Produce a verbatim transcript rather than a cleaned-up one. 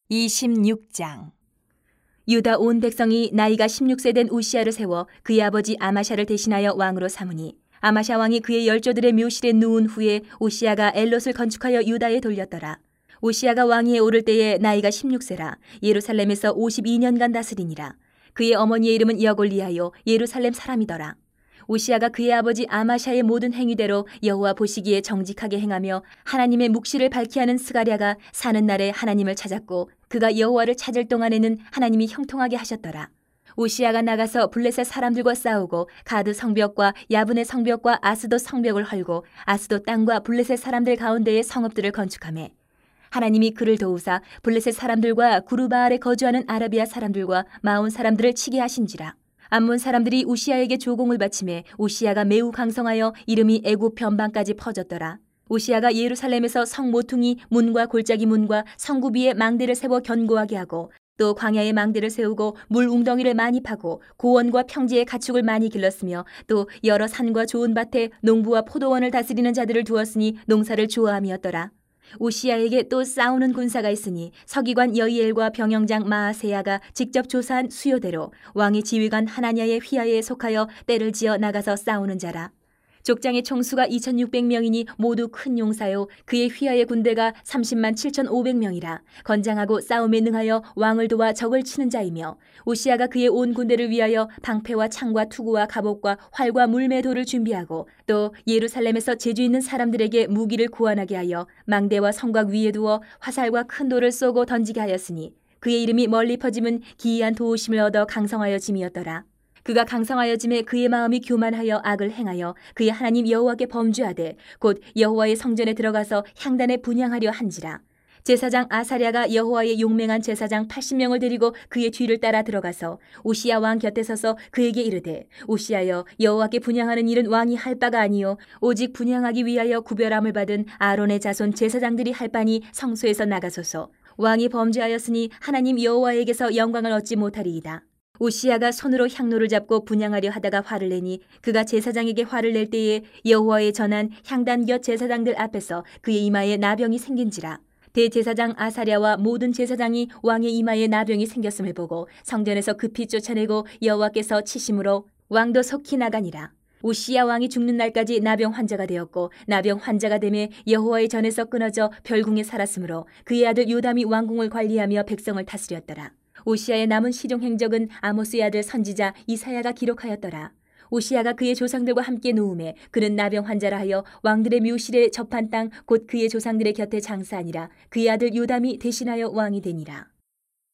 이십육 장. 유다 온 백성이 나이가 십육 세 된 우시야를 세워 그의 아버지 아마샤를 대신하여 왕으로 삼으니 아마샤 왕이 그의 열조들의 묘실에 누운 후에 우시야가 엘롯을 건축하여 유다에 돌렸더라. 우시야가 왕위에 오를 때에 나이가 십육 세라 예루살렘에서 오십이 년간 다스리니라. 그의 어머니의 이름은 여골리하요 예루살렘 사람이더라. 우시야가 그의 아버지 아마샤의 모든 행위대로 여호와 보시기에 정직하게 행하며 하나님의 묵시를 밝히 하는 스가랴가 사는 날에 하나님을 찾았고 그가 여호와를 찾을 동안에는 하나님이 형통하게 하셨더라. 우시야가 나가서 블레셋 사람들과 싸우고 가드 성벽과 야분의 성벽과 아스도 성벽을 헐고 아스도 땅과 블레셋 사람들 가운데에 성읍들을 건축하매 하나님이 그를 도우사 블레셋 사람들과 구르바알에 거주하는 아라비아 사람들과 마온 사람들을 치게 하신지라. 암몬 사람들이 우시야에게 조공을 바치매 우시야가 매우 강성하여 이름이 애굽 변방까지 퍼졌더라. 우시야가 예루살렘에서 성 모퉁이 문과 골짜기 문과 성구 위에 망대를 세워 견고하게 하고 또 광야에 망대를 세우고 물 웅덩이를 많이 파고 고원과 평지에 가축을 많이 길렀으며 또 여러 산과 좋은 밭에 농부와 포도원을 다스리는 자들을 두었으니 농사를 좋아함이었더라. 우시야에게 또 싸우는 군사가 있으니 서기관 여이엘과 병영장 마아세야가 직접 조사한 수요대로 왕의 지휘관 하나냐의 휘하에 속하여 떼를 지어 나가서 싸우는 자라. 족장의 총수가 이천육백 명이니 모두 큰 용사요 그의 휘하의 군대가 삼십만 칠천오백 명이라 건장하고 싸움에 능하여 왕을 도와 적을 치는 자이며 우시야가 그의 온 군대를 위하여 방패와 창과 투구와 갑옷과 활과 물매도를 준비하고 또 예루살렘에서 재주 있는 사람들에게 무기를 구원하게 하여 망대와 성곽 위에 두어 화살과 큰 돌을 쏘고 던지게 하였으니 그의 이름이 멀리 퍼짐은 기이한 도우심을 얻어 강성하여 짐이었더라. 그가 강성하여짐에 그의 마음이 교만하여 악을 행하여 그의 하나님 여호와께 범죄하되 곧 여호와의 성전에 들어가서 향단에 분향하려 한지라. 제사장 아사랴가 여호와의 용맹한 제사장 팔십 명을 데리고 그의 뒤를 따라 들어가서 우시야 왕 곁에 서서 그에게 이르되 우시야여 여호와께 분향하는 일은 왕이 할 바가 아니요 오직 분향하기 위하여 구별함을 받은 아론의 자손 제사장들이 할 바니 성소에서 나가소서. 왕이 범죄하였으니 하나님 여호와에게서 영광을 얻지 못하리이다. 우시야가 손으로 향로를 잡고 분향하려 하다가 화를 내니 그가 제사장에게 화를 낼 때에 여호와의 전한 향단 곁 제사장들 앞에서 그의 이마에 나병이 생긴지라. 대제사장 아사랴와 모든 제사장이 왕의 이마에 나병이 생겼음을 보고 성전에서 급히 쫓아내고 여호와께서 치심으로 왕도 속히 나가니라. 우시야 왕이 죽는 날까지 나병 환자가 되었고 나병 환자가 되매 여호와의 전에서 끊어져 별궁에 살았으므로 그의 아들 요담이 왕궁을 관리하며 백성을 다스렸더라. 우시야의 남은 시종 행적은 아모스의 아들 선지자 이사야가 기록하였더라. 우시야가 그의 조상들과 함께 누움에 그는 나병 환자라 하여 왕들의 묘실에 접한 땅 곧 그의 조상들의 곁에 장사하니라. 그의 아들 요담이 대신하여 왕이 되니라.